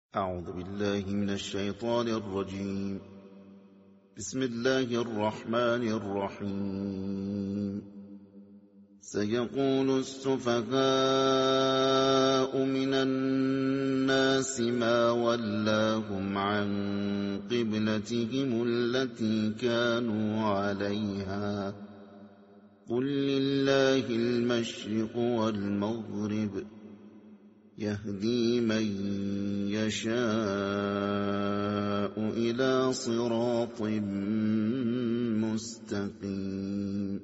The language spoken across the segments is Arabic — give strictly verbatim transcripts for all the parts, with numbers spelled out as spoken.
أعوذ بالله من الشيطان الرجيم. بسم الله الرحمن الرحيم. سيقول السفهاء من الناس ما ولاهم عن قبلتهم التي كانوا عليها قل لله المشرق والمغرب يهدي من يشاء إلى صراط مستقيم.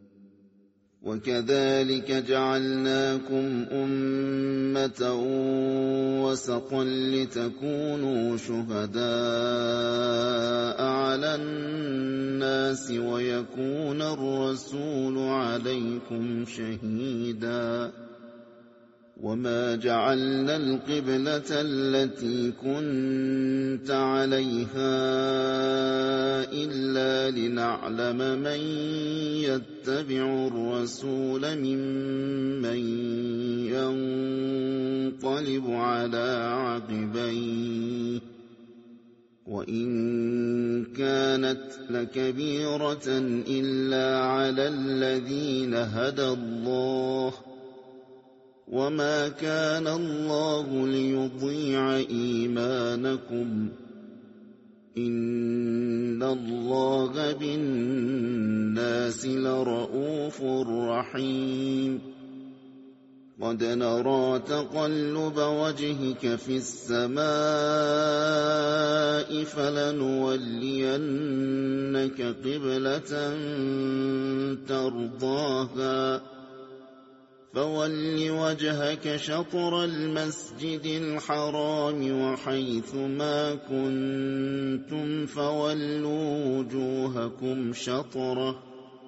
وكذلك جعلناكم أمة وسطا لتكونوا شهداء على الناس ويكون الرسول عليكم شهيدا. وما جعلنا القبلة التي كنت عليها إلا لنعلم من يتبع الرسول ممن ينقلب على عقبيه وإن كانت لكبيرة إلا على الذين هدى الله وما كان الله ليضيع إيمانكم إن الله بالناس لرءوف رحيم. قد نرى تقلب وجهك في السماء فلنولينك قبلة ترضاها فول وجهك شطر المسجد الحرام وحيث ما كنتم فولوا وجوهكم شطره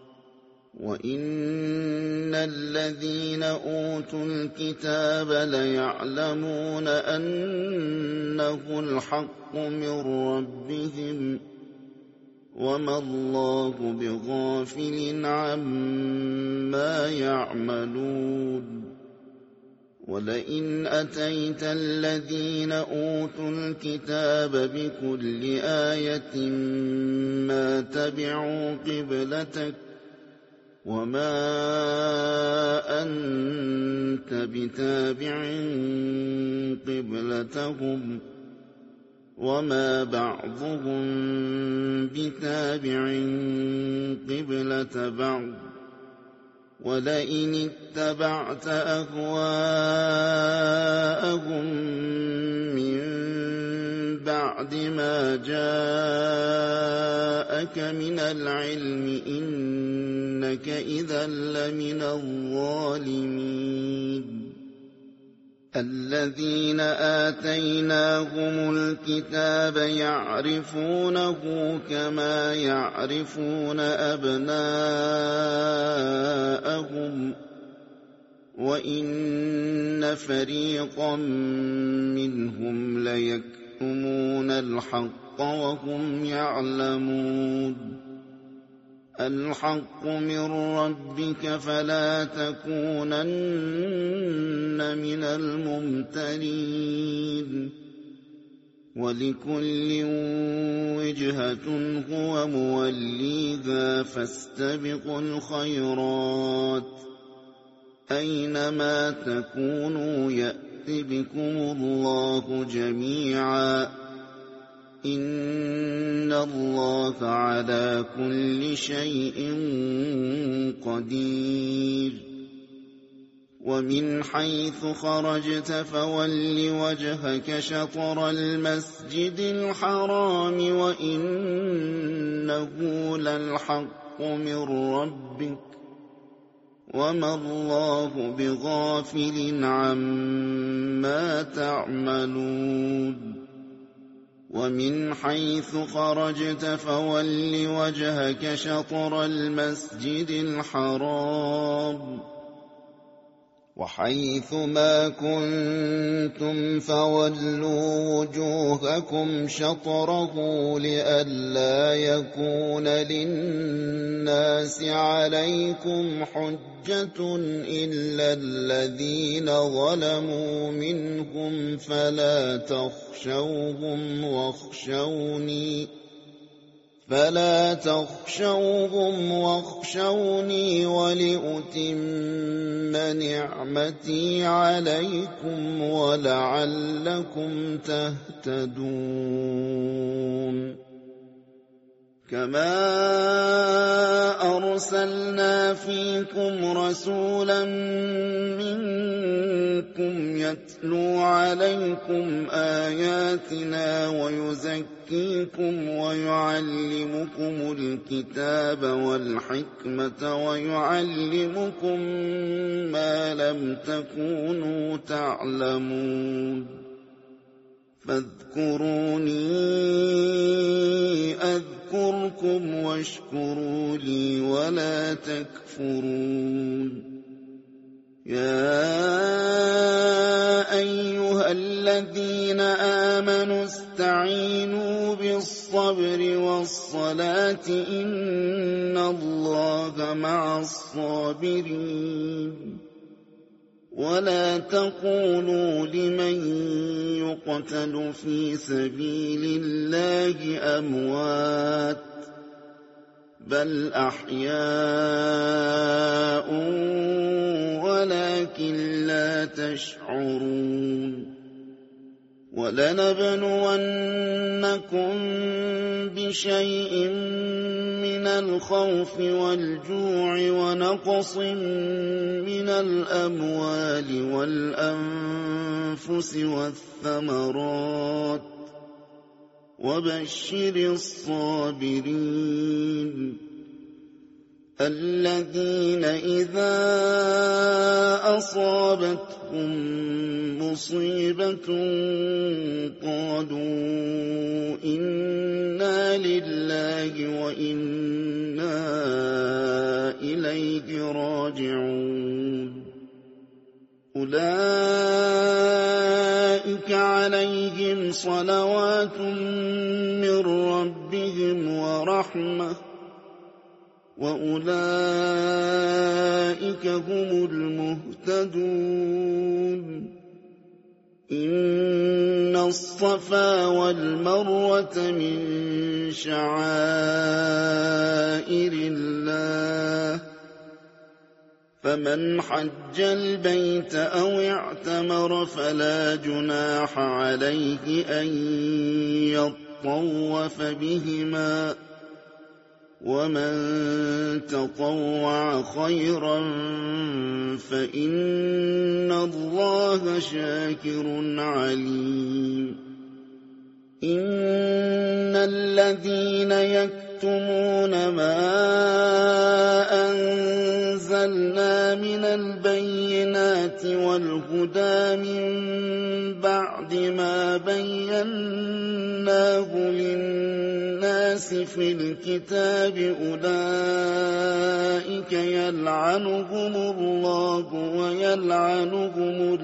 وإن الذين أوتوا الكتاب ليعلمون أنه الحق من ربهم وما الله بغافل عما يعملون. ولئن أتيت الذين أوتوا الكتاب بكل آية ما تبعوا قبلتك وما أنت بتابع قبلتهم وما بعضهم بتابع قبلة بعض ولئن اتبعت أهواءهم من بعد ما جاءك من العلم إنك إذا لمن الظالمين. الذين آتيناهم الكتاب يعرفونه كما يعرفون أبناءهم وإن فريقا منهم ليكتمون الحق وهم يعلمون. الحق من ربك فلا تكونن من الممترين. ولكل وجهة هو موليها فاستبقوا الخيرات أينما تكونوا يأت بكم الله جميعا إن الله على كل شيء قدير. ومن حيث خرجت فول وجهك شطر المسجد الحرام وإنه للحق من ربك وما الله بغافل عما تعملون. ومن حيث خرجت فول وجهك شطر المسجد الحرام وحيث ما كنتم فولوا وجوهكم شطره لئلا يكون للناس عليكم حجة إلا الذين ظلموا منهم فلا تخشوهم واخشوني فلا تخشوهم واخشوني ولأتم نعمتي عليكم ولعلكم تهتدون كما أرسلنا فيكم رسولا منكم يتلو عليكم آياتنا ويزكيكم ويعلمكم الكتاب والحكمة ويعلمكم ما لم تكونوا تعلمون فاذكروني أذكركم واشكروا لي ولا تكفرون يا أيها الذين آمنوا استعينوا بالصبر والصلاة إن الله مع الصابرين ولا تقولوا لمن يقتل في سبيل الله أموات بل أحياء ولكن لا تشعرون ولنبلونكم بشيء من الخوف والجوع ونقص من الأموال والأنفس والثمرات وبشر الصابرين الذين إذا أصابتهم مصيبة قالوا إنا لله وإنا إليه راجعون أولئك عليهم صلوات من ربهم ورحمة وأولئك هم المهتدون إن الصفا والمروة من شعائر الله فمن حج البيت أو اعتمر فلا جناح عليه أن يطوف بهما ومن تطوع خيرا فإن الله شاكر عليم إن الذين يكتمون ما أنزلنا من البينات والهدى من بعد ما بيناه للناس في الكتاب أولئك يلعنهم الله ويلعنهم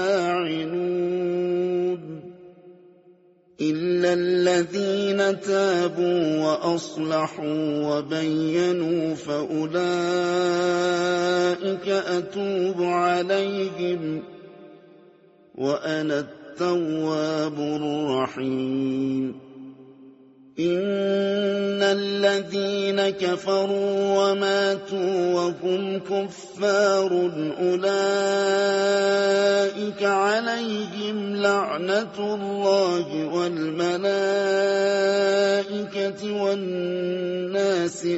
اللاعنون إلا الذين تابوا وأصلحوا وبينوا فأولئك أتوب عليهم وأنا التواب الرحيم إن الذين كفروا وماتوا وهم كفار أولئك عليهم لعنة الله والملائكة والناس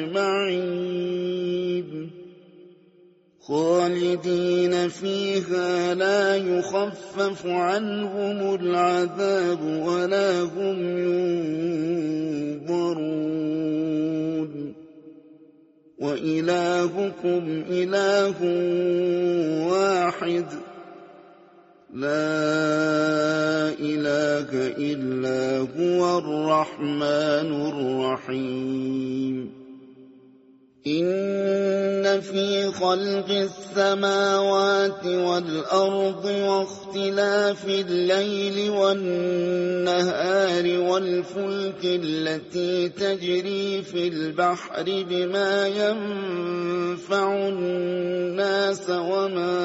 أجمعين خالدين فيها لا يخفف عنهم العذاب ولا هم ينظرون وإلهكم إله واحد لا إله إلا هو الرحمن الرحيم إن في خلق السماوات والأرض واختلاف الليل والنهار والفلك التي تجري في البحر بما ينفع الناس وما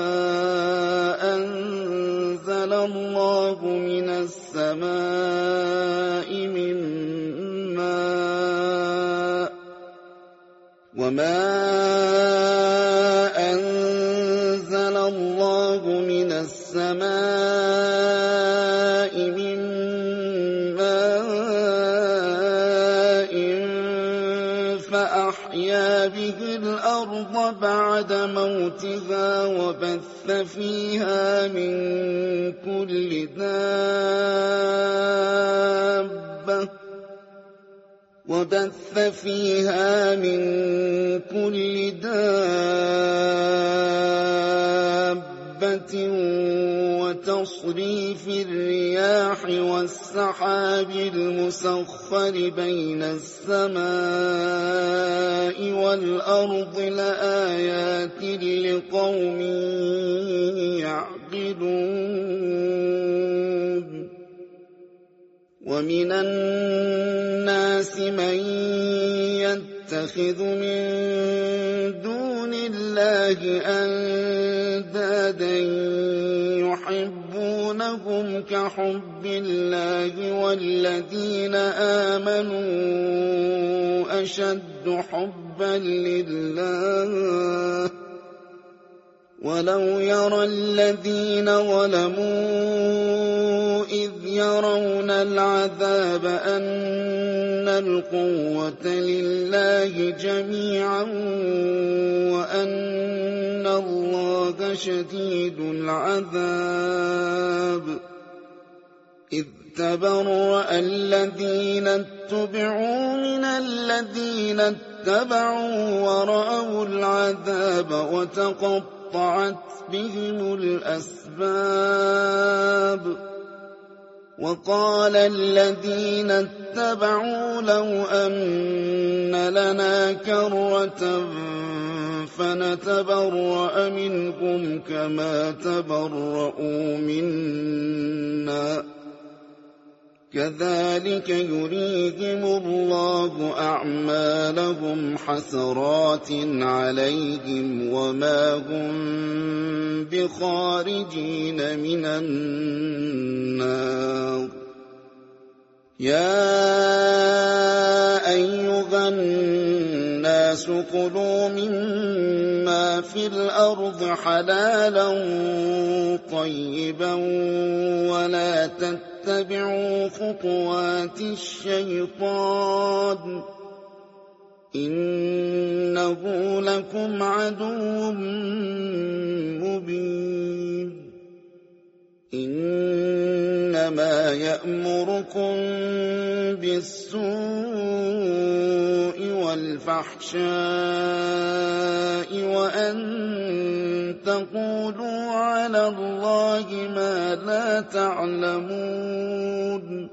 أنزل الله من السماء من ماء وما أنزل الله من السماء من ماء فأحيا به الأرض بعد موتها وبث فيها من كل دابة وبث فيها من كل دابة وتصريف الرياح والسحاب المسخر بين السماء والأرض لآيات لقوم يعقلون ومن الناس من يتخذ من دون الله أندادا يحبونهم كحب الله والذين آمنوا أشد حبا لله ولو يرى الذين ظلموا إذ يرون العذاب أن القوة لله جميعا وأن الله شديد العذاب إذ تبرأ الذين اتبعوا من الذين اتبعوا ورأوا العذاب وتقطعوا قطعت بهم الأسباب وقال الذين اتبعوا لو أن لنا كرة فنتبرأ منهم كما تبرؤوا منا كذلك يريهم الله أعمالهم حسرات عليهم وما هم بخارجين من النار يا أيها الناس كلوا مما في الأرض حلالا طيبا ولا تتبعوا اتبعوا خطوات الشيطان إنه لكم عدو مبين إنما يأمركم بالسوء والفحشاء وأن تقولوا على الله ما لا تعلمون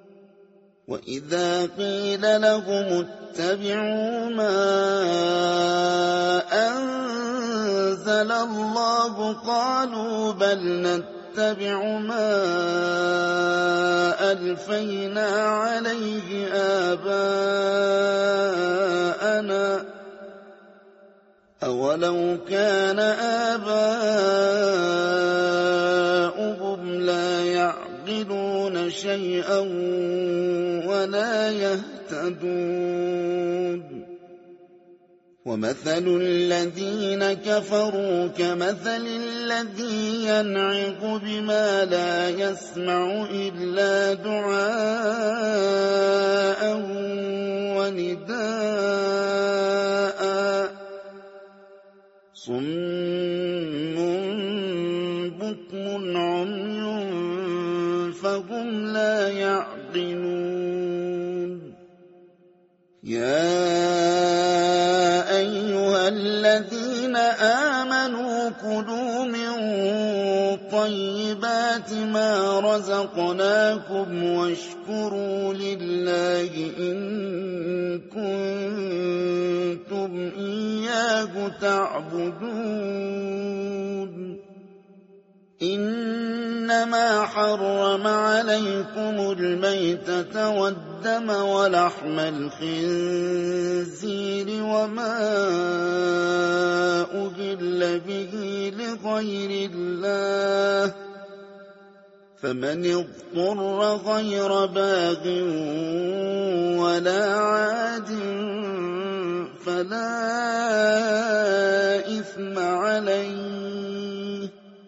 وإذا قيل لهم اتبعوا ما أنزل الله قالوا بل نتبع ما ألفينا عليه آباءنا أولو كان آباؤهم لا يعقلون شيئا ولا يهتدون ومثل الذين كفروا كمثل الذي ينعق بما لا يسمع إلا دعاء ونداء صم بكم عمي فهم لا يعقلون يا أيها الذين آمنوا كلوا من طيبات ما رزقناكم واشكروا لله إن كنتم إياه إياه تعبدون إنما حرم عليكم الميتة والدم ولحم الخنزير وما أهل به لغير الله فمن اضطر غير باغ ولا عاد فلا إثم عليه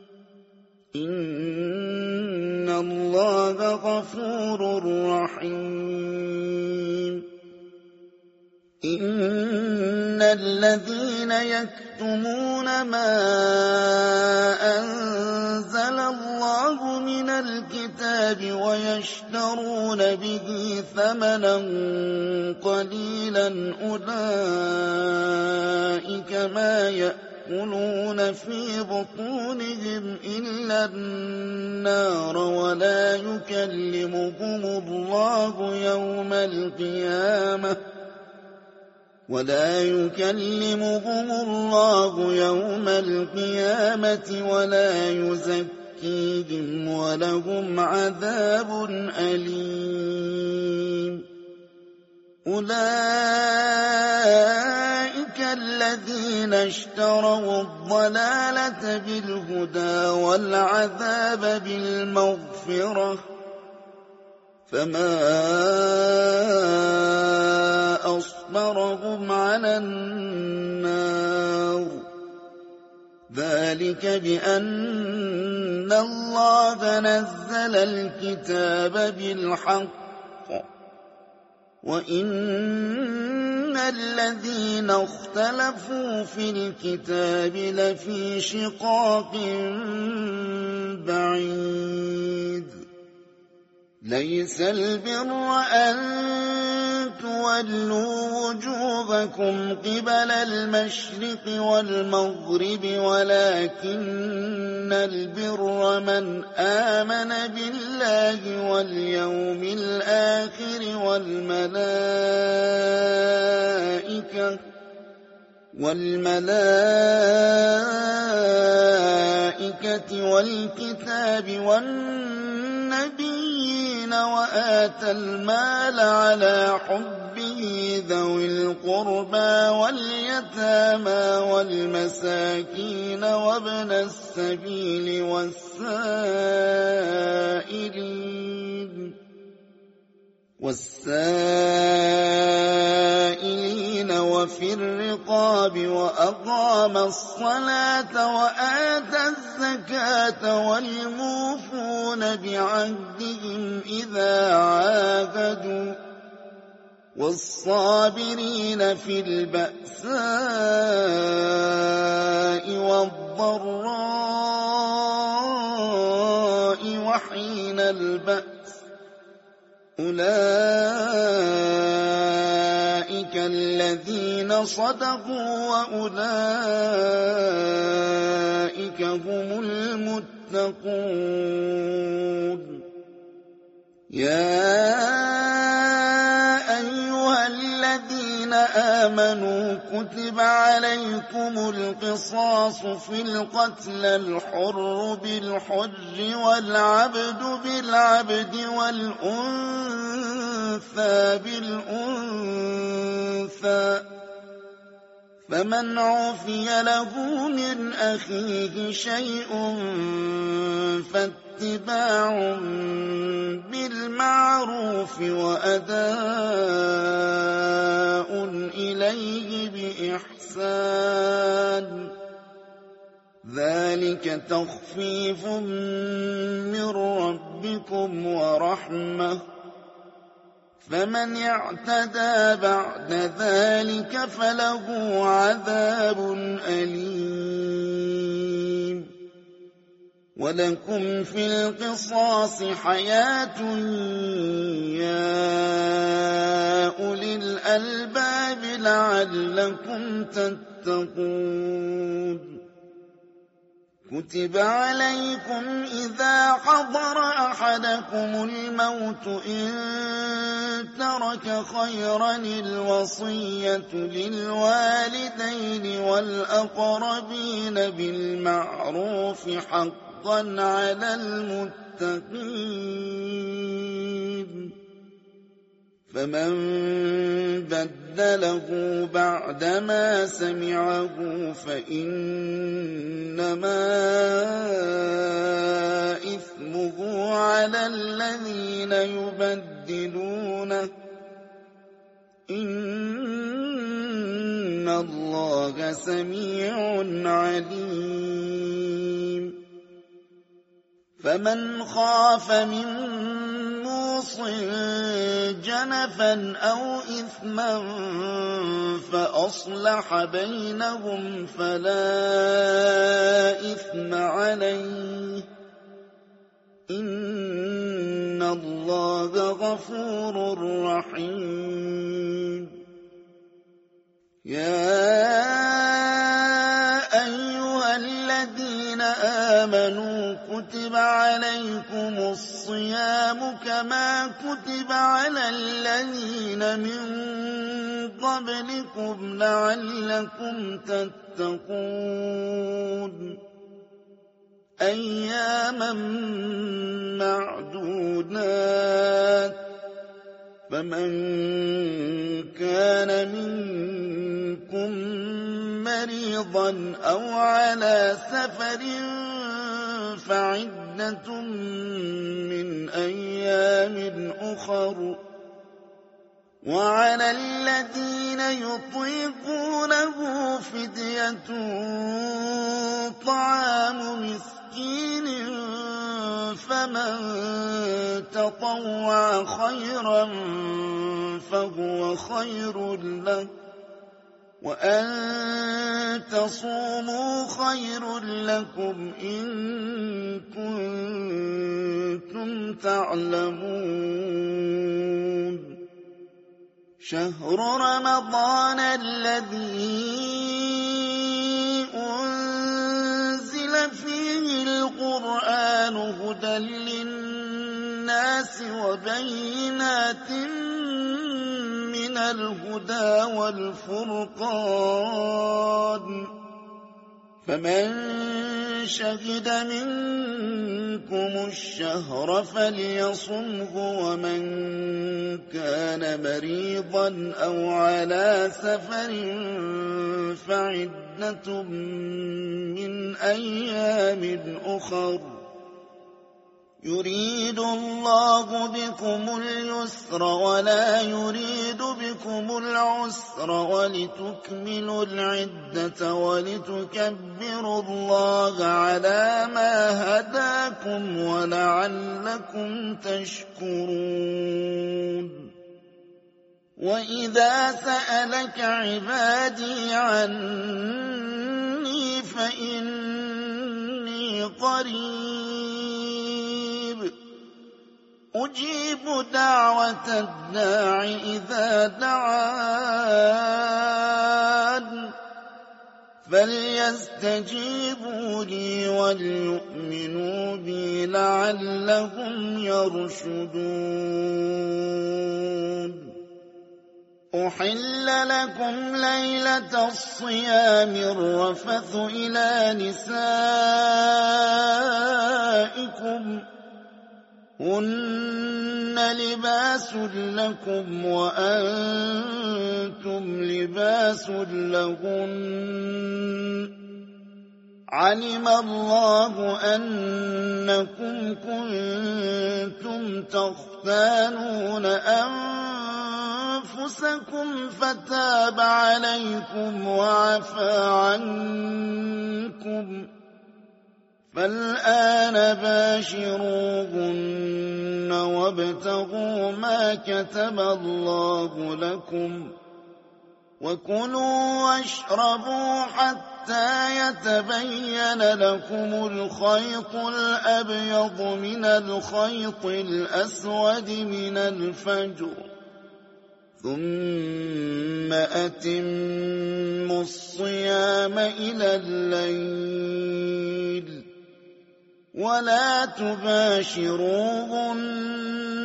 إن الله غفور رحيم إن الذين يكتمون ما أنزل الله من الكتاب ويشترون به ثمنا قليلا أولئك ما يأكلون في بطونهم إلا النار ولا يكلمهم الله يوم القيامة ولا يكلمهم الله يوم القيامة ولا يزكيهم ولهم عذاب أليم أولئك الذين اشتروا الضلالة بالهدى والعذاب بالمغفرة فما أصبرهم على النار ذلك بأن الله نزل الكتاب بالحق وإن الذين اختلفوا في الكتاب لفي شقاق بعيد ليس البر أن تولوا وجوهكم قبل المشرق والمغرب ولكن البر من آمن بالله واليوم الآخر والملائكة والملائكة والكتاب والنبيين وآتى المال على حبه ذوي القربى واليتامى والمساكين وابن السبيل والسائلين والسائلين وفي الرقاب وأقام الصلاة وآتى الزكاة والموفون بعهدهم إذا عاهدوا والصابرين في البأساء والضراء وحين البأس أولئك الذين صدقوا وأولئك هم المتقون يا أيها الذين آمنوا كتب عليكم القصاص في القتل الحر بالحر والعبد بالعبد والأنثى بالأنثى فمن عفي له من أخيه شيء فاتباع بالمعروف وأداء إليه بإحسان ذلك تخفيف من ربكم ورحمة فمن اعتدى بعد ذلك فله عذاب أليم ولكم في القصاص حياة يا أولي الألباب لعلكم تتقون كتب عليكم إذا حضر أحدكم الموت إن ترك خيرا الوصية للوالدين والأقربين بالمعروف حقا على المتقين فمن بدله بعدما سمعه فإنما إثمه على الذين يبدلونه إن الله سميع عليم فمن خاف من موصٍ جنفا أو إثما فأصلح بينهم فلا إثم عليه إن الله غفور رحيم يا أيها الذين آمنوا كتب عليكم الصيام كما كتب على الذين من قبلكم لعلكم تتقون أياما معدودات فمن كان منكم مريضا أو على سفر فعدة من أيام أخر وعلى الذين يطيقونه فدية طعام مسكين فمن تطوع خيرا فهو خير له وأن تصوموا خير لكم إن كنتم تعلمون شهر رمضان الذي أنزل فيه القرآن هدى للناس وبينات من الهدى والفرقان فمن شهد منكم الشهر فليصمه ومن كان مريضا أو على سفر فعدة من أيام أخر يريد الله بكم اليسر ولا يريد بكم العسر ولتكملوا العدة ولتكبروا الله على ما هداكم ولعلكم تشكرون وإذا سألك عبادي عني فإني قريب أجيب دعوة الداع إذا دعان فليستجيبوا لي وليؤمنوا بي لعلهم يرشدون أحل لكم ليلة الصيام الرفث إلى نسائكم هن لباس لكم وأنتم لباس لهن علم الله أنكم كنتم تختانون أنفسكم فتاب عليكم وعفى عنكم فالآن باشروهن وابتغوا ما كتب الله لكم وكلوا واشربوا حتى يتبين لكم الخيط الأبيض من الخيط الأسود من الفجر ثم أتموا الصيام إلى الليل ولا تباشروهن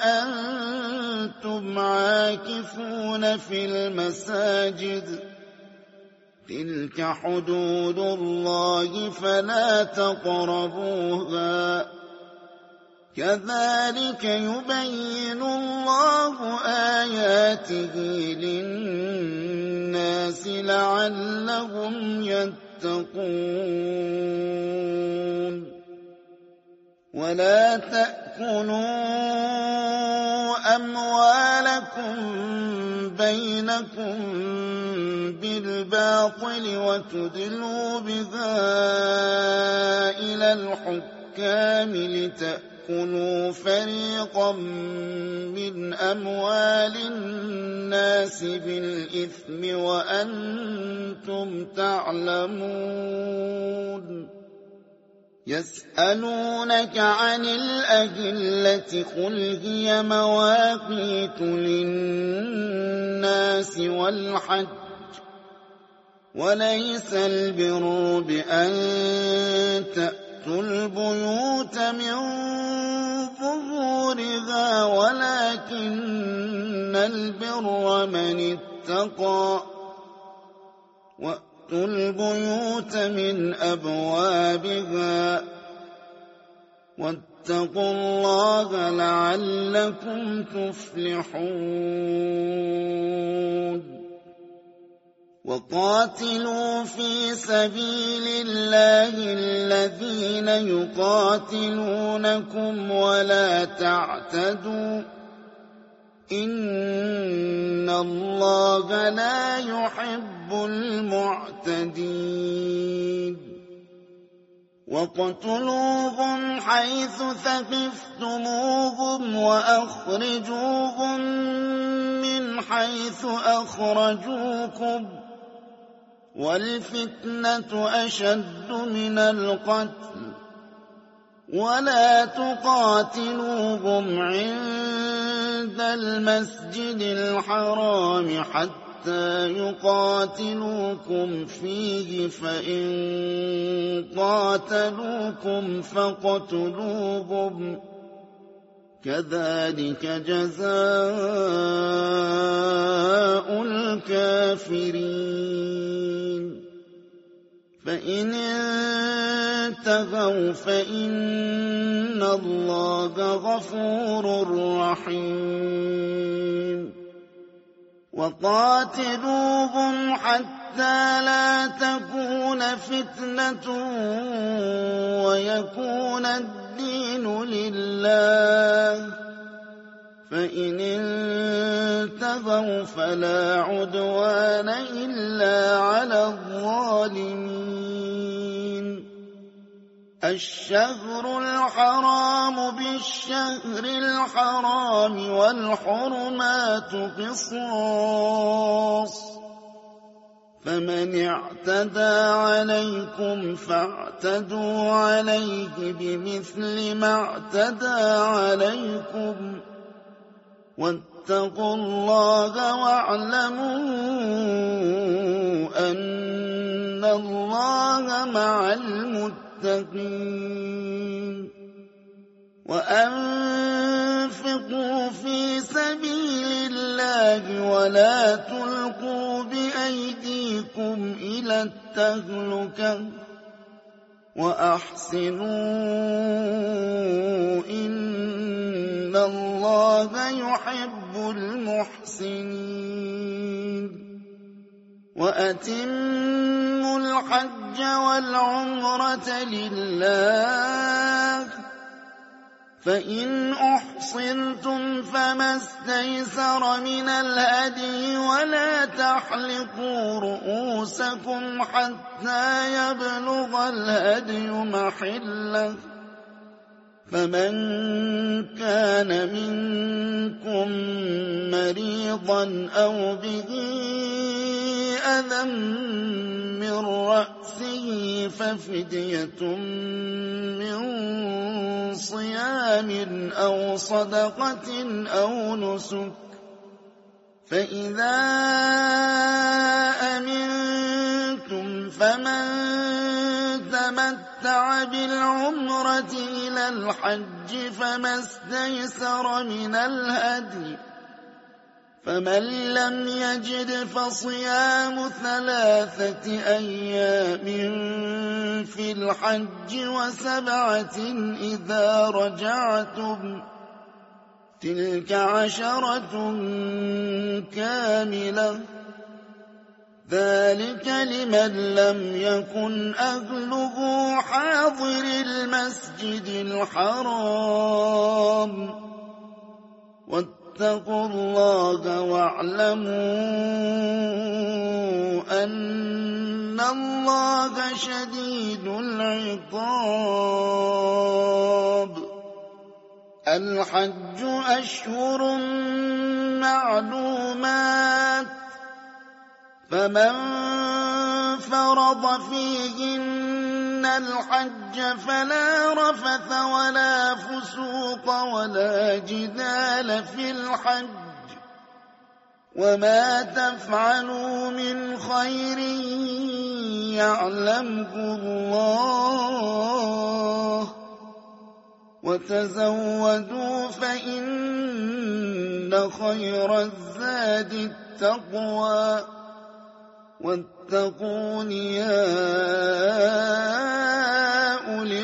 وأنتم عاكفون في المساجد تلك حدود الله فلا تقربوها كذلك يبين الله آياته للناس لعلهم يتقون ولا تأكلوا أموالكم بينكم بالباطل وتدلوا بها إلى الحكام لتأكلوا فريقا من أموال الناس بالإثم وأنتم تعلمون يسألونك عن الأهلة قل هي مواقيت للناس والحج وليس البر بأن تأتوا البيوت من ظهورها ولكن البر من اتقى وأتوا البيوت من أبوابها واتقوا الله لعلكم تفلحون وقاتلوا في سبيل الله الذين يقاتلونكم ولا تعتدوا إن الله لا يحب المعتدين وَاقْتُلُوهُمْ حَيْثُ ثَقِفْتُمُوهُمْ وَأَخْرِجُوهُمْ مِنْ حَيْثُ أَخْرَجُوكُمْ وَالْفِتْنَةُ أَشَدُّ مِنَ الْقَتْلِ وَلَا تُقَاتِلُوهُمْ عِندَ الْمَسْجِدِ الْحَرَامِ حَتَّى يقاتلوكم فيه فإن قاتلوكم فاقتلوهم كذلك جزاء الكافرين فإن انتهوا فإن الله غفور رحيم وقاتلوهم حتى لا تكون فتنة ويكون الدين لله فإن انتهوا فلا عدوان إلا على الظالمين الشهر الحرام بالشهر الحرام والحرمات قصاص فمن اعتدى عليكم فاعتدوا عليه بمثل ما اعتدى عليكم واتقوا الله واعلموا أن الله مع المتقين وأنفقوا في سبيل الله ولا تلقوا بأيديكم إلى التهلكة وأحسنوا إن الله يحب المحسنين وأتموا الحج والعمرة لله فإن أحصرتم فما استيسر من الهدي ولا تحلقوا رؤوسكم حتى يبلغ الهدي محله فمن كان منكم مريضا أو به أذى من رأسه ففدية من صيام أو صدقة أو نسك فإذا أمنتم فمن تمتع بالعمرة إلى الحج فما استيسر من الهدي، فمن لم يجد فصيام ثلاثة أيام في الحج وسبعة إذا رجعتم، تلك عشرة كاملة، ذلك لمن لم يكن أهله حاضر المسجد الحرام. واتقوا الله واعلموا أن الله شديد العقاب. الحج أشهر معلومات، فمن فرض فيهن الحج فلا رفث ولا فسوق ولا جدال في الحج، وما تفعلوا من خير يعلمه الله، وتزودوا فإن خير الزاد التقوى، واتقون يا أولي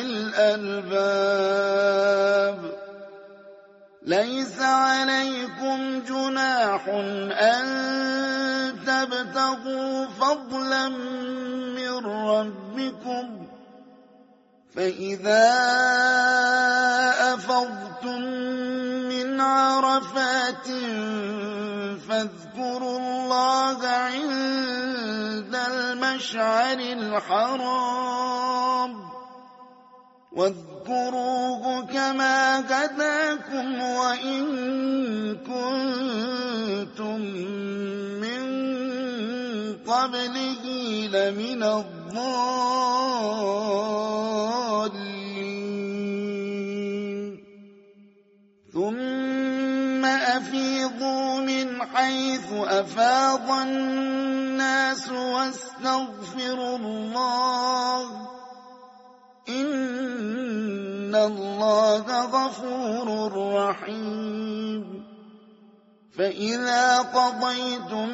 الألباب. ليس عليكم جناح أن تبتغوا فضلا من ربكم، فإذا أفضتم من عرفات فاذكروا الله عند المشعر الحرام، واذكروه كما هداكم وإن كنتم من قبله لمن الضالين. ثم أفيضوا من حيث أفاض الناس واستغفروا الله، إن الله غفور رحيم. فإذا قضيتم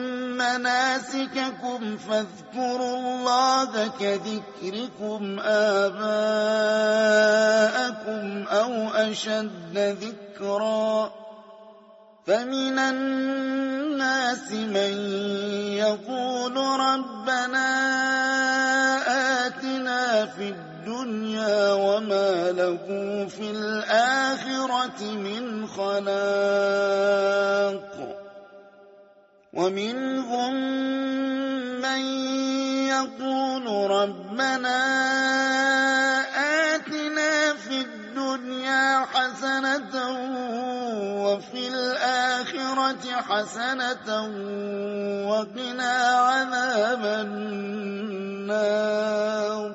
مناسككم فاذكروا الله كذكركم آباءكم أو أشد ذكرا، فمن الناس من يقول ربنا آتنا في الدنيا وما له في الآخرة من خلاق، ومنهم من يقول ربنا آتنا في الدنيا حسنة وفي الآخرة حسنة وقنا عذاب النار.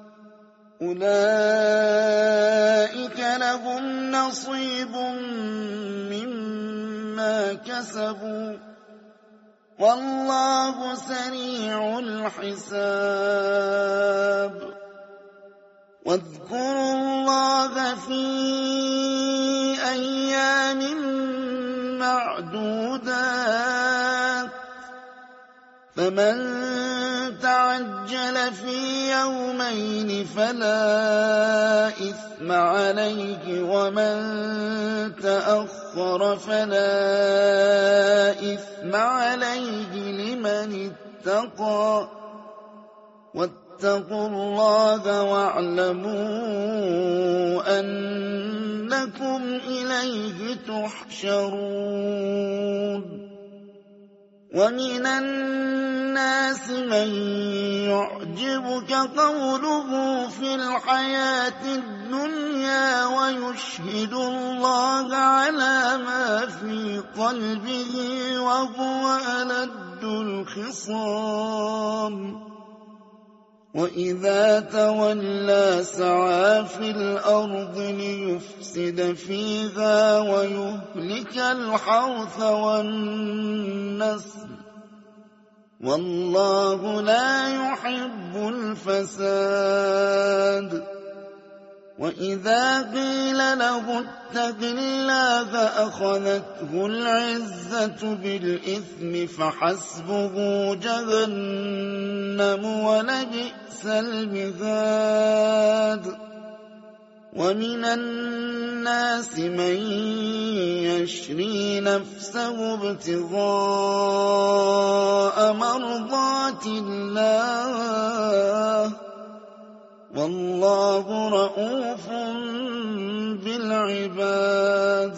أولئك لهم نصيب مما كسبوا والله سريع الحساب. واذكروا الله في أيام معدودات، فمن تعجل في يومين فلا إثم عليه، ومن تأخر فلا إثم عليه لمن اتقى. واتقوا الله واعلموا أنكم إليه تحشرون. ومن الناس من يعجبك قوله في الحياة الدنيا ويشهد الله على ما في قلبه وهو ألد الخصام. وإذا تولى سعى في الأرض ليفسد فيها ويهلك الحرث والنسل، والله لا يحب الفساد. وإذا قيل له اتق الله أخذته العزة بالإثم فحسبه جهنم ولبئس المهاد. ومن الناس من يشري نفسه ابتغاء مرضات الله والله رءوف بالعباد.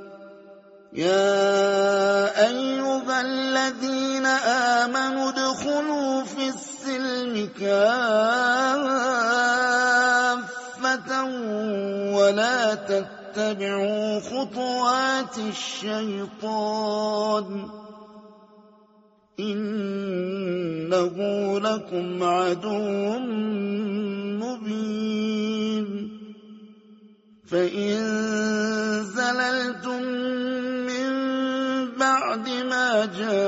يا أيها الذين آمنوا ادخلوا في السلم كافة ولا تتبعوا خطوات الشيطان إنه لكم عدو مبين. فإن زللتم من بعد ما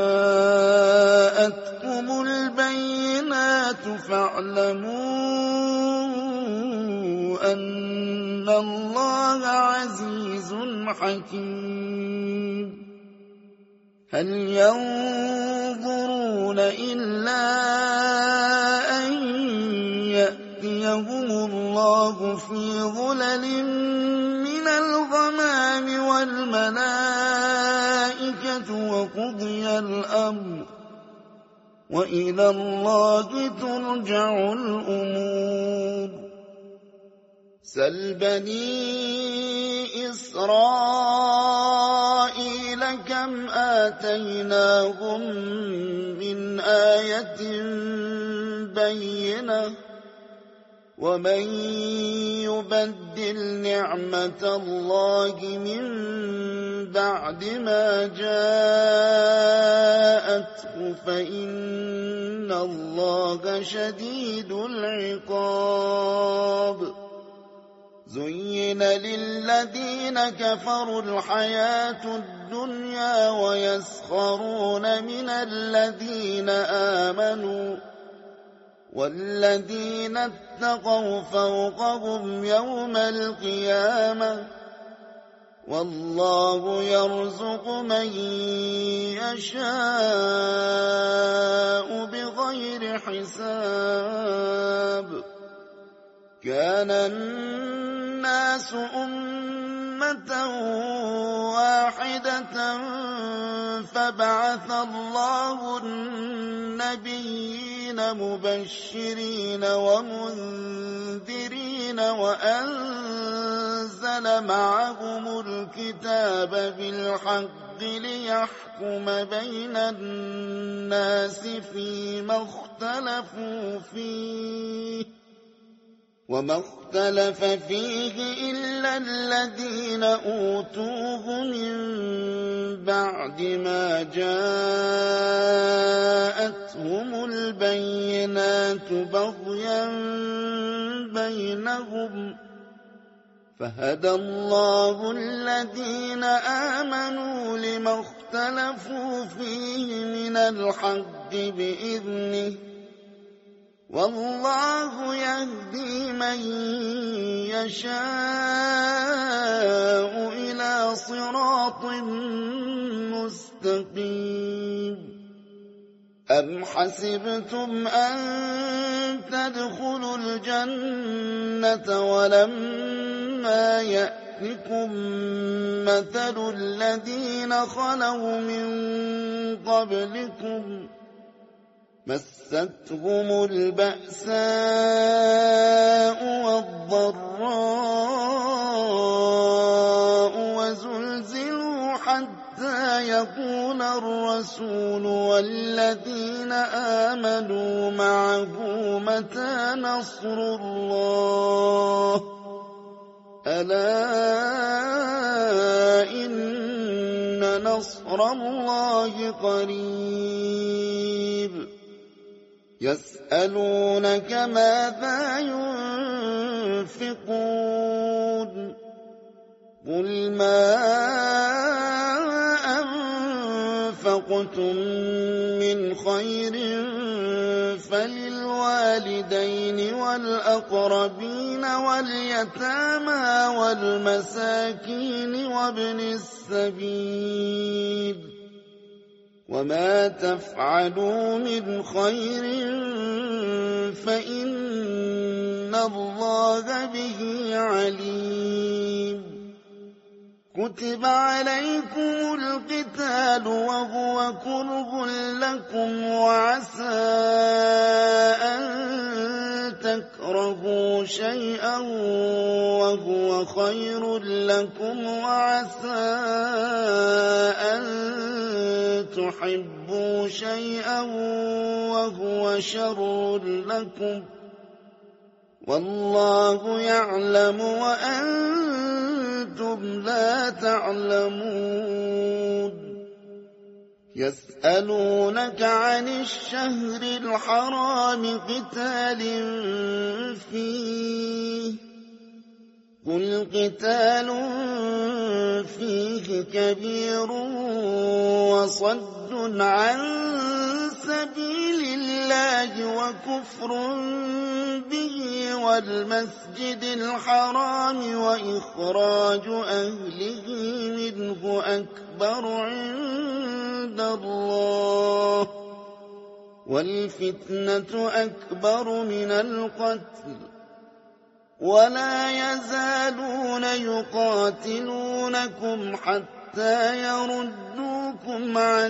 جاءتكم البينات فاعلموا أن الله عزيز حكيم. هل ينظرون إلا أن يأتيهم الله في ظلل من الغمام والملائكة وقضي الأمر وإلى الله ترجع الأمور. سل بني إسرائيل كم آتيناهم من آية بينة ومن يبدل نعمة الله من بعد ما جاءته فإن الله شديد العقاب. زين للذين كفروا الحياة الدنيا ويسخرون من الذين آمنوا والذين اتقوا فوقهم يوم القيامة والله يرزق من يشاء بغير حساب. كان الناس أمة واحدة فبعث الله النبيين مبشرين ومنذرين وأنزل معهم الكتاب بالحق ليحكم بين الناس فيما اختلفوا فيه وما اختلف فيه إلا الذين أوتوه من بعد ما جاءتهم البينات بغيا بينهم فهدى الله الذين آمنوا لما اختلفوا فيه من الحق بإذنه والله يهدي من يشاء إلى صراط مستقيم. أم حسبتم أن تدخلوا الجنة ولما يأتكم مثل الذين خلوا من قبلكم مستهم البأساء والضراء وزلزلوا حتى يقول الرسول والذين آمنوا معه متى نصر الله ألا إن نصر الله قريب. يسألونك ماذا ينفقون قل ما أنفقتم من خير فللوالدين والأقربين واليتامى والمساكين وابن السبيل وما تفعلوا من خير فإن الله به عليم. كتب عليكم القتال وهو كره لكم وعسى أن تكرهوا شيئا وهو خير لكم وعسى أن تحبوا شيئا وهو شر لكم والله يعلم وأنتم لا تعلمون. يسألونك عن الشهر الحرام قتال فيه قل قتال فيه كبير وصد عن سبيل الله وكفر به والمسجد الحرام وإخراج أهله منه أكبر عند الله والفتنة أكبر من القتل ولا يزالون يقاتلونكم حتى يردوكم عن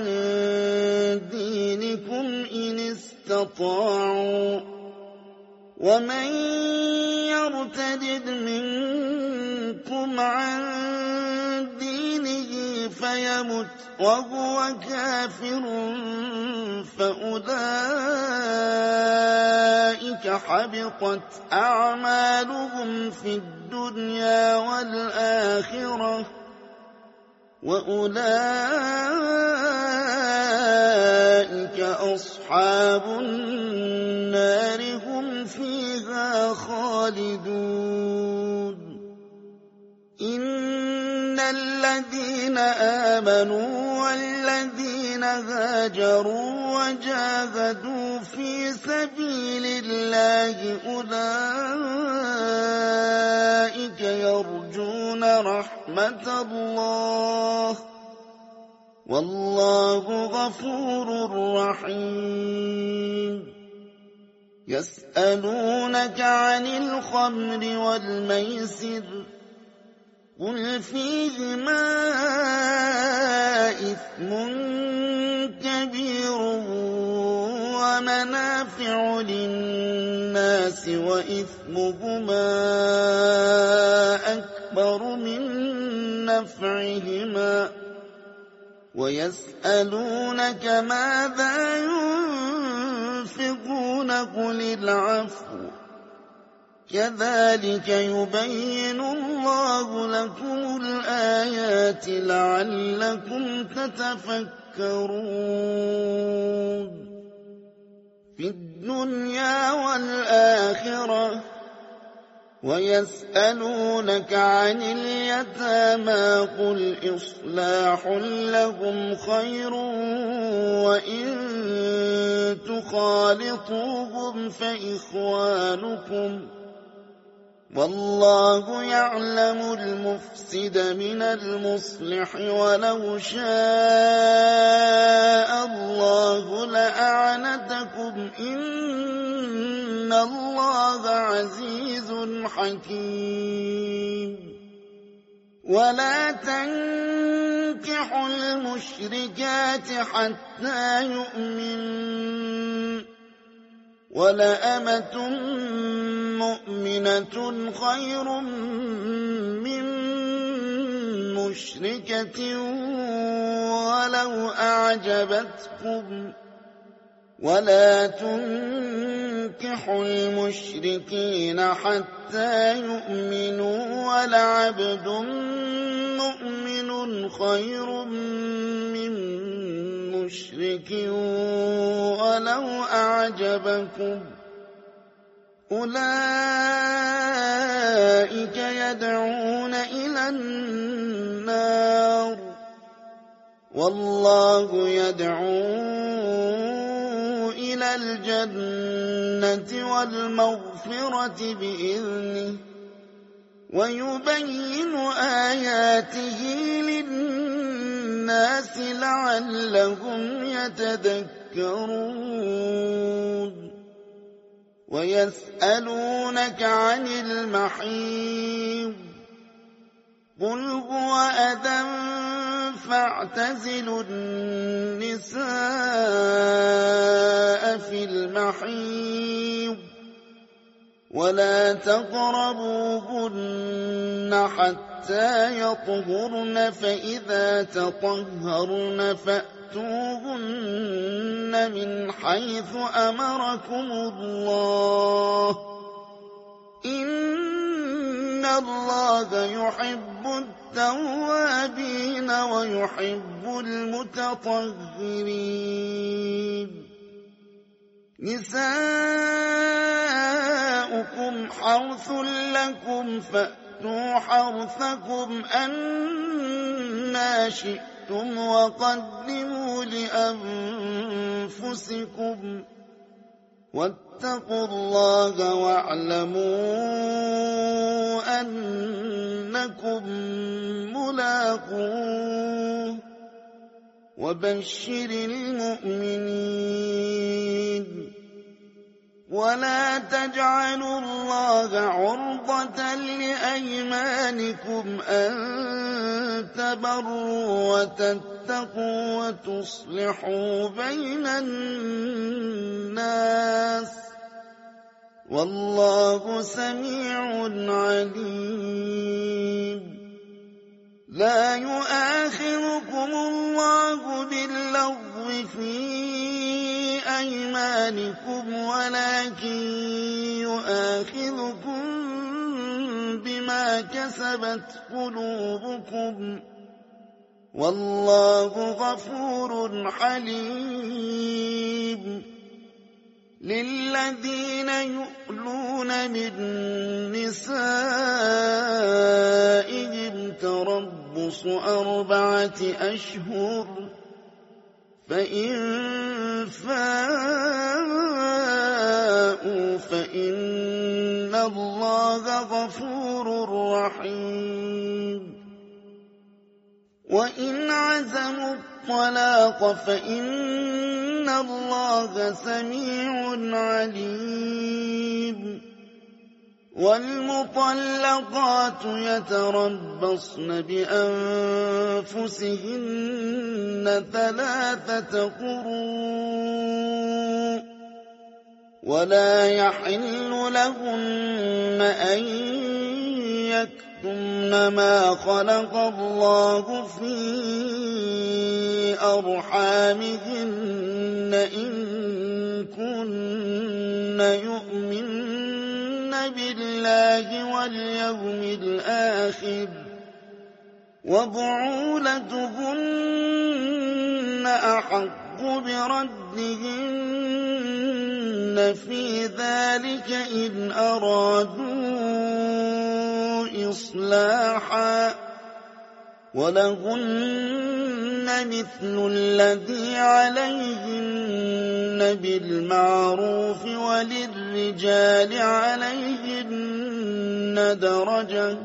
دينكم إن استطاعوا ومن يرتد منكم عن دينه فيمت وهو كافر فأولئك حبطت أعمالهم في الدنيا والآخرة وأولئك أصحاب النار هم فيها خالدون. إن الذين آمنوا والذين هاجروا وجاهدوا في سبيل الله أولئك يرجون رحمة الله والله غفور رحيم. يسألونك عن الخمر والميسر قل فيهما إثم كبير ومنافع للناس وإثمهما أكبر من نفعهما ويسألونك ماذا ينفقون قل العفو كذلك يبين الله لكم الآيات لعلكم تتفكرون. في الدنيا والآخرة ويسألونك عن اليتامى قل إصلاح لهم خير وإن تخالطوهم فإخوانكم والله يعلم المفسد من المصلح ولو شاء الله لأعنتكم إن الله عزيز حكيم. ولا تنكحوا المشركات حتى يؤمنوا ولأمة مؤمنة خير من مشركة ولو أعجبتكم ولا تنكحوا المشركين حتى يؤمنوا ولعبد مؤمن خير من مشرك ولو أعجبكم أولئك يدعون إلى النار والله يدعو إلى الجنة والمغفرة بإذنه ويبين آياته للناس لعلهم يتذكرون ويسألونك عن المحيض قل هو أذى فاعتزلوا النساء في المحيض ولا تقربوهن حتى يطهرن فإذا تطهرن فأتوهن من حيث أمركم الله إن الله يحب التوابين ويحب المتطهرين نساؤكم حرث لكم فأتوا حرثكم أنى شئتم وقدموا لأنفسكم واتقوا الله واعلموا أنكم ملاقوه وبشر المؤمنين ولا تجعلوا الله عرضة لأيمانكم أن تبروا وتتقوا وتصلحوا بين الناس والله سميع عليم لا يؤاخذكم الله باللغو في أيمانكم ولكن يؤاخذكم بما كسبت قلوبكم والله غفور حليم للذين يؤلون من نسائهم تربص أربعة أشهر فإن فاءوا فإن الله غفور رحيم وإن عزموا الطلاق فإن الله سميع عليم والمطلقات يتربصن بأنفسهن ثلاثة قروء ولا يحل لهن أن يكتمن ما خلق الله في أرحامهن إن كن يؤمن بالله واليوم الآخر وبعولتهن أحق بردهن في ذلك إن أرادوا إصلاحا ولهن مثل الذي عليهن بالمعروف وللرجال عليهن درجة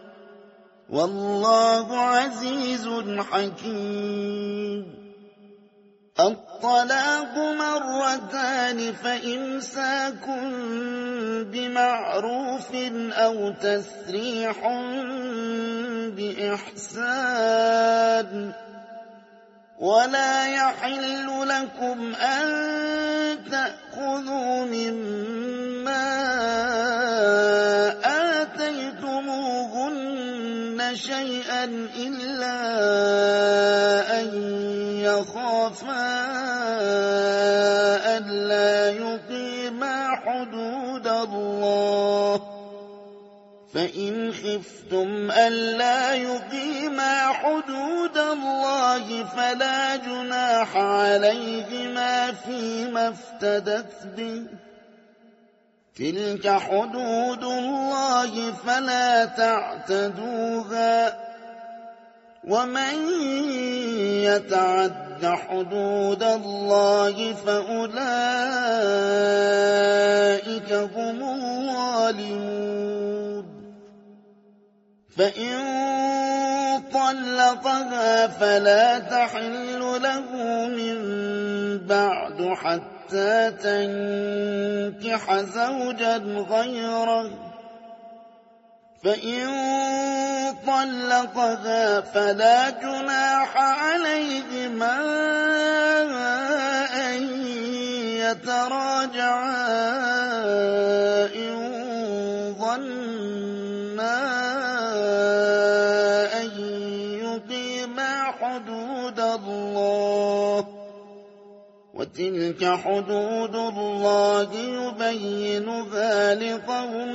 والله عزيز حكيم الطلاق مرتان فإمساك بمعروف أو تسريح بإحسان ولا يحل لكم أن تأخذوا مما آتيتموهن شيئا إلا أن يخافا ألا يقيما حدود الله فإن خفتم ألا يقيما حدود الله فلا جناح عليهما فيما افتدت به تلك حدود الله فلا تعتدوها ومن يتعد حدود الله فأولئك هم الظالمون. فإن طلقها فلا تحل له من بعد حتى تنكح زوجا غيره، فإن طلقها فلا جناح عليهما أن يتراجعا إن ظنا أن يقيما حدود الله، وتلك حدود الله يبينها لقوم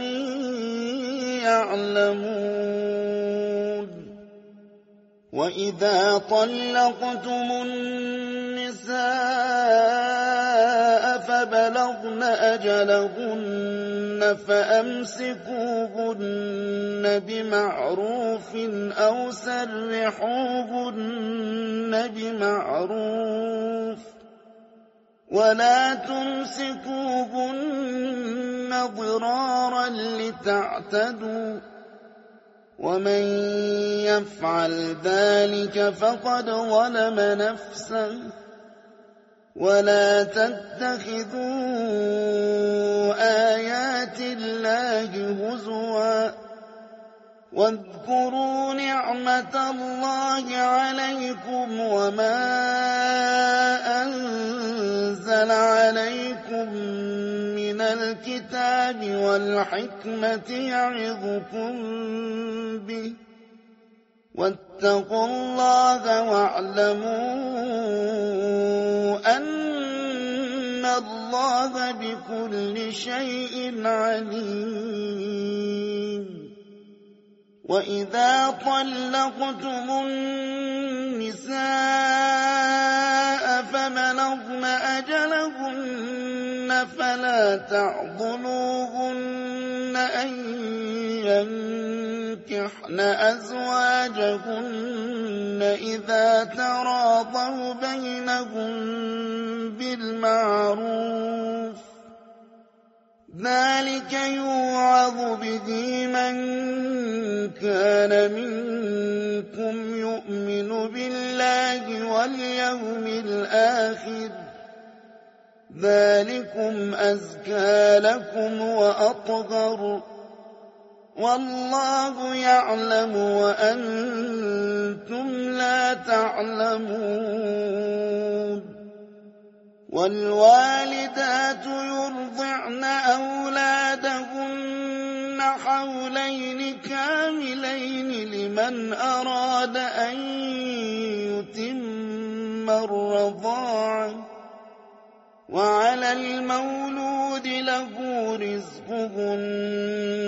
يعلمون. وإذا طلقتم النساء فبلغن أجلهن فأمسكوهن بمعروف أو سرحوهن بمعروف، ولا تمسكوهن ضرارا لتعتدوا، ومن يفعل ذلك فقد ظلم نفسه. ولا تتخذوا آيات الله هزوا، واذكروا نعمة الله عليكم وما أنزل عليكم من الكتاب والحكمة يعظكم به، واتقوا الله واعلموا أن الله بكل شيء عليم. وإذا طلقتم النساء فبلغن أجلهن فلا تعضلوهن أن ينكحن أزواجهن إذا تراضوا بينهم بالمعروف، ذلك يوعظ به من كان منكم يؤمن بالله واليوم الآخر، ذلكم أزكى لكم وأطهر، والله يعلم وأنتم لا تعلمون. والوالدات يرضعن أولادهن حولين كاملين لمن أراد أن يتم الرضاعة، وعلى المولود له رزقهن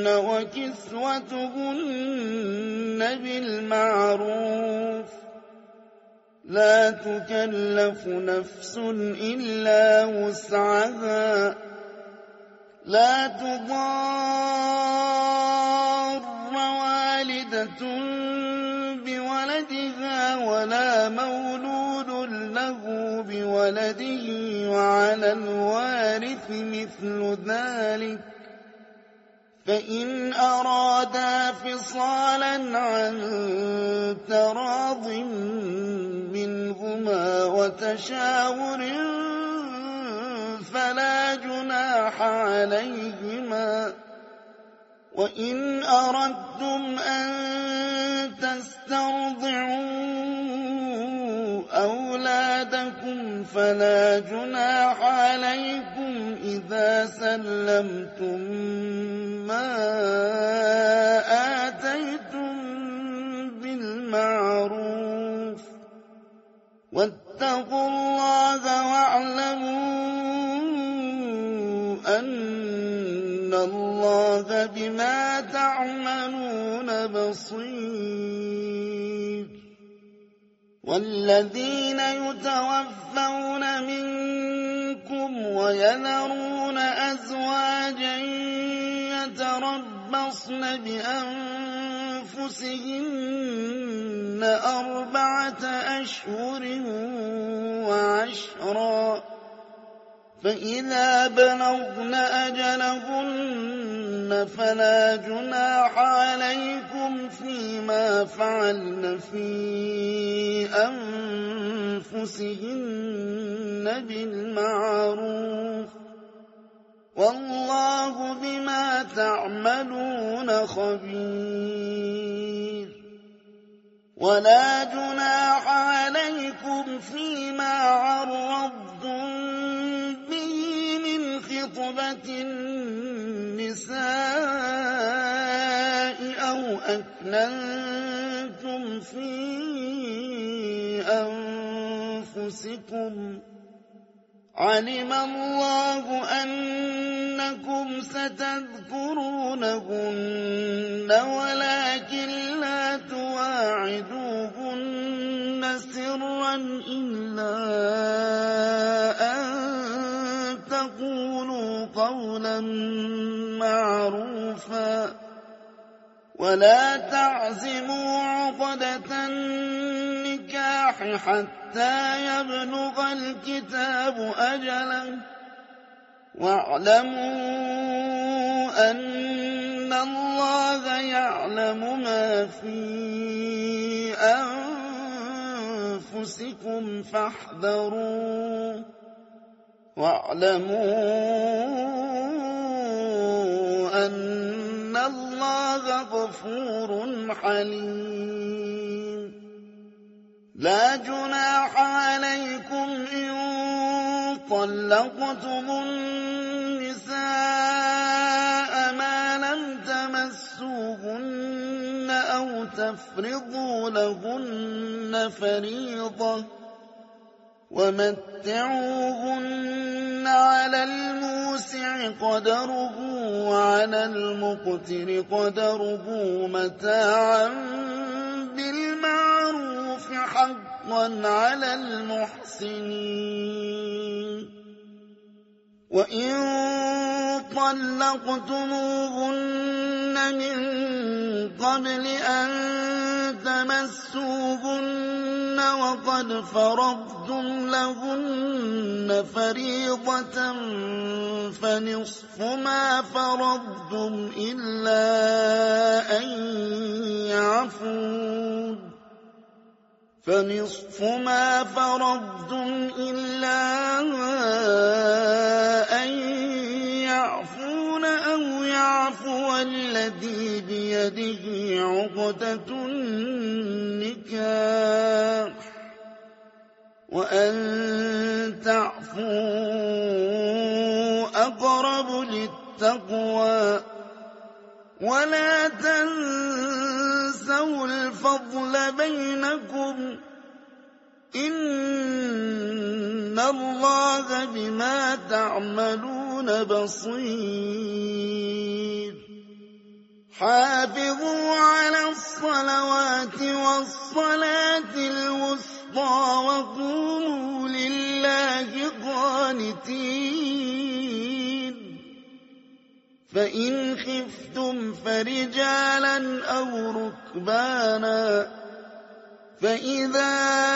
وكسوتهن بالمعروف، لا تكلف نفس إلا وسعها، لا تضار والدة بولدها ولا مولود له بولده، وعلى الوارث مثل ذلك، فإن أرادا فصالا عن تراض منهما وتشاور فلا جناح عليهما. وإن أردتم أن تسترضعوا أولادكم فلا جناح عليكم إذا سلمتم ما آتيتم بالمعروف، واتقوا الله واعلموا أن الله بما تعملون بصير. والذين يتوفون منكم ويذرون أزواجا يتربصن بأنفسهن أنفسهن أربعة أشهر وعشرا، فإذا بلغن أجلهن فلا جناح عليكم فيما فعلن في أنفسهن بالمعروف، والله بما تعملون خبير. ولا جناح عليكم فيما عرضتم به من خطبة النساء أو أكننتم في أنفسكم، علم الله أنكم ستذكرونهن ولكن لا تواعدوهن سرا إلا أن تقولوا قولا معروفا، ولا تعزموا عقدة النكاح حتى يبلغ الكتاب أجله، واعلموا أن الله يعلم ما في أنفسكم فاحذروه، واعلموا أن الله غفور حليم. لا جناح عليكم إن طلقتم النساء ما لم تمسوهن أو تفرضوا لهن فريضة، ومتعوهن على الموسع قدره وعلى المقتر قدره متاعا بالمعروف حقا على المحسنين. وإن طلقتموهن من قبل أن تمسوهن وقد فرضتم لهن فريضة فنصف ما فرضتم إلا أن يعفون فنصف ما فرضتم إلا أن يعفون أو يعفو الذي بيده عقدة النكاح، وأن تعفوا أقرب للتقوى، ولا تنسوا الفضل بينكم، إن الله بما تعملون بصير. حافظوا على الصلوات والصلاة الوسطى وقوموا لله قانتين. فإن خفتم فرجالا أو ركبانا، فإذا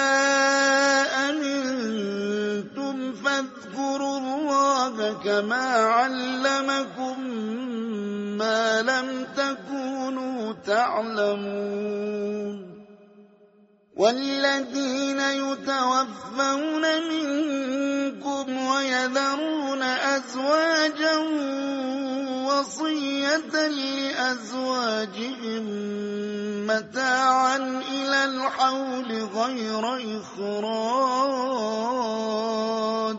أمنتم فاذكروا الله كما علمكم ما لم تكونوا تعلمون. والذين يتوفون منكم ويذرون أزواجا وصية لأزواجهم متاعا إلى الحول غير إخراج،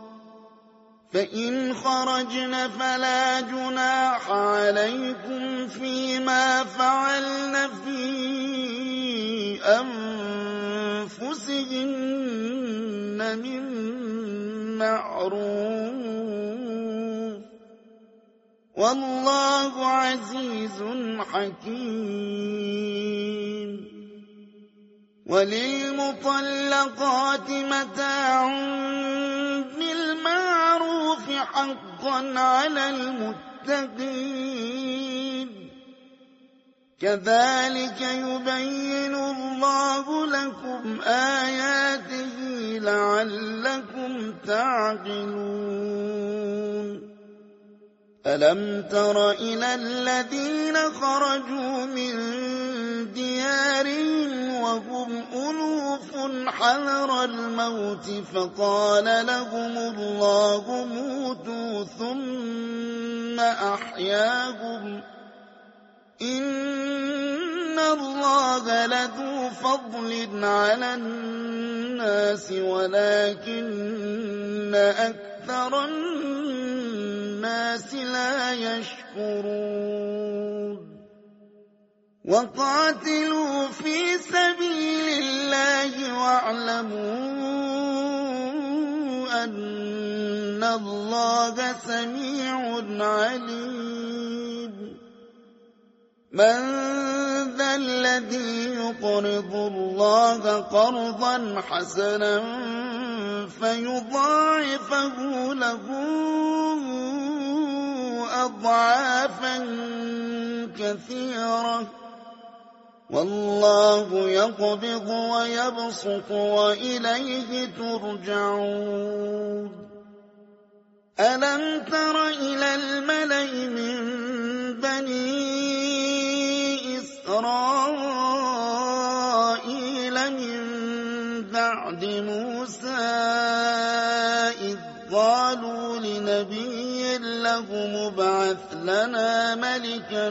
فإن خرجن فلا جناح عليكم فيما فعلن في أنفسهن من معروف، والله عزيز حكيم. وللمطلقات متاع بالمعروف حقا على المتقين. كذلك يبين الله لكم آياته لعلكم تعقلون ألم تر إلى الذين خرجوا من ديارهم وهم ألوف حذر الموت فقال لهم الله موتوا ثم أحياهم إن الله لذو فضل على الناس ولكن أكثر الناس لا يشكرون وقاتلوا في سبيل الله واعلموا أن الله سميع عليم من ذا الذي يقرض الله قرضا حسنا فيضاعفه له أضعافا كثيرة والله يقبض ويبسط وإليه ترجعون ألم تر إلى الملأ من بني إسرائيل من بعد موسى إذ قالوا لنبي له مبعث لنا ملكا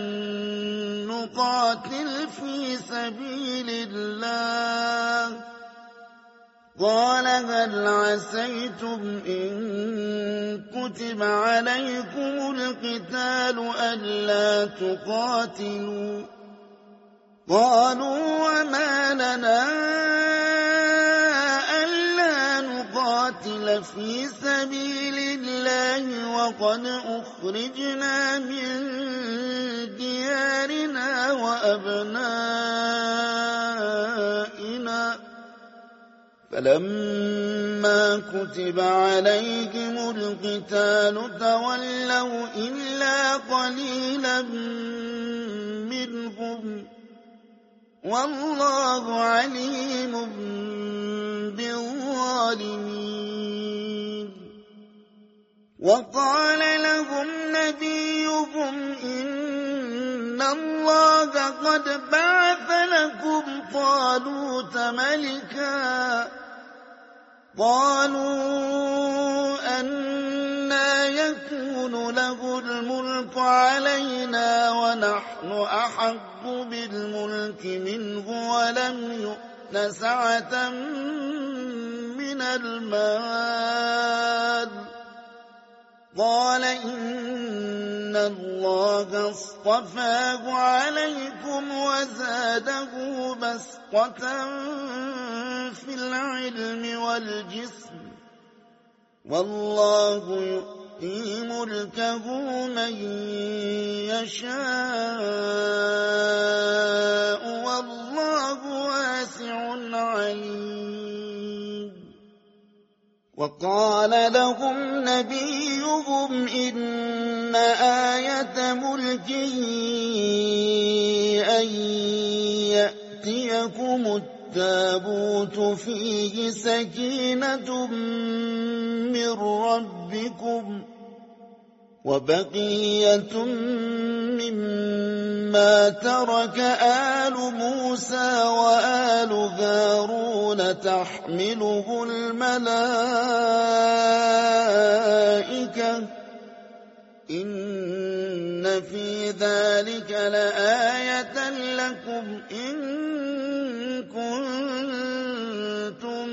نقاتل في سبيل الله قال هل عسيتم إن كتب عليكم القتال ألا تقاتلوا قالوا وما لنا ألا نقاتل في سبيل الله وقد أخرجنا من ديارنا وأبنائنا فلما كتب عليهم القتال تولوا إلا قليلا منهم والله عليم بالظالمين وقال لهم نبيهم إن الله قد بعث لكم طالوت ملكا قالوا أنى يكون له الملك علينا ونحن أحق بالملك منه ولم يؤت سعة من المال قال إن الله اصطفاه عليكم وزاده بسطة في العلم والجسم والله يؤتي ملكه من يشاء والله واسع عليم وقال لهم نبيهم إن آية ملكه أن يأتيكم التابوت فيه سكينة من ربكم وبقية مما ترك آل موسى وآل هارون تحمله الملائكة إن في ذلك لآية لكم إن كنتم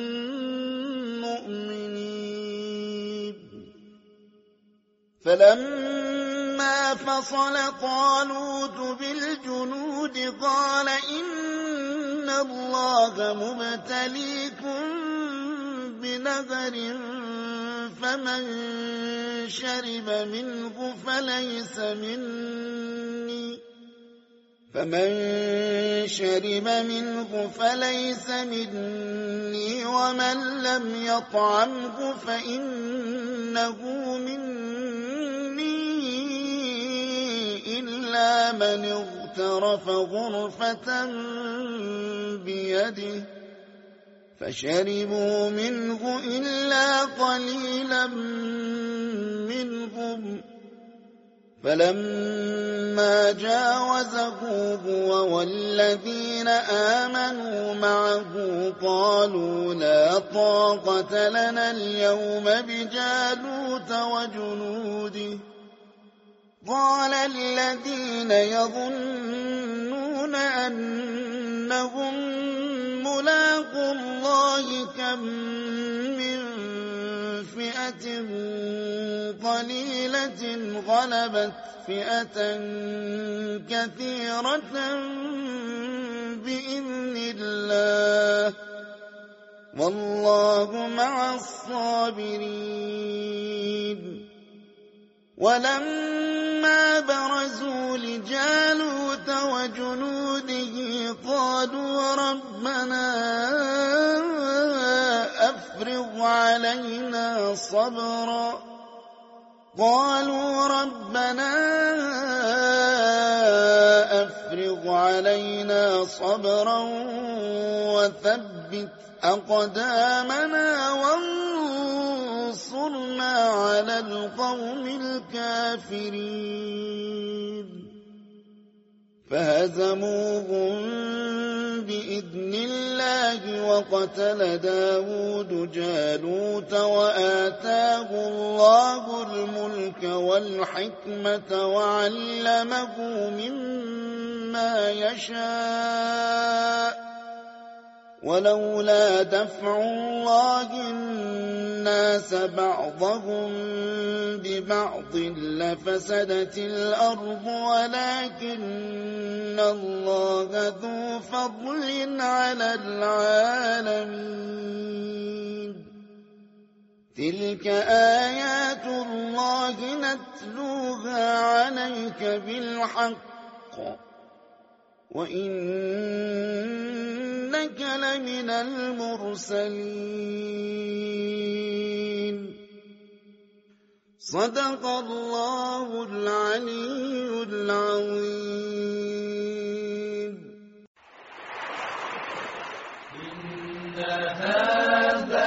مؤمنين فلما فصل طالوت بالجنود قال إن الله مبتليكم بنهر فمن شرب منه فليس مني فمن شرب منه فليس مني ومن لم يطعمه فإنه مني إلا من اغترف اغترف غرفة بيده فشربوا منه إلا قليلا منهم فلما جاوزه هو والذين آمنوا معه قالوا لا طاقة لنا اليوم بجالوت وجنوده قال الذين يظنون أنهم ملاقو الله كم من فئة قليلة غلبت فئة كثيرة بإذن الله والله مع الصابرين ولما برزوا لجالوت وجنوده قالوا ربنا أفرغ علينا صبرا قالوا ربنا أفرغ علينا صبرا وثبت أقدامنا وانصرنا على القوم الكافرين فهزموهم بإذن الله وقتل داود جالوت وآتاه الله الملك والحكمة وعلمه مما يشاء ولولا دفع الله الناس بعضهم ببعض لفسدت الأرض ولكن الله ذو فضل على العالمين تلك آيات الله نتلوها عليك بالحق وإنك لمن المرسلين صدق الله العلي العظيم. إن هذا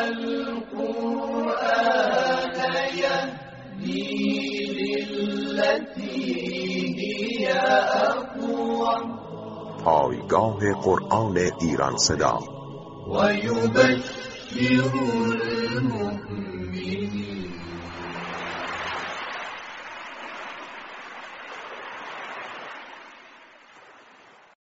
القرآن يهدي للتي هي أقوم پایگاه قرآن ایران صدا و یبشر المؤمنین